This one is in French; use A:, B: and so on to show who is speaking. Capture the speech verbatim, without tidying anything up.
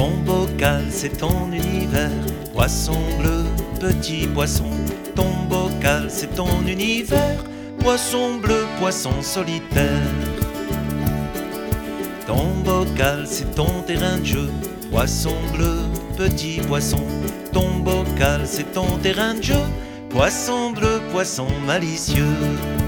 A: Ton bocal, c'est ton univers, poisson bleu, petit poisson. Ton bocal, c'est ton univers, poisson bleu, poisson solitaire. Ton bocal, c'est ton terrain de jeu, poisson bleu, petit poisson. Ton bocal, c'est ton terrain de jeu, poisson bleu, poisson malicieux.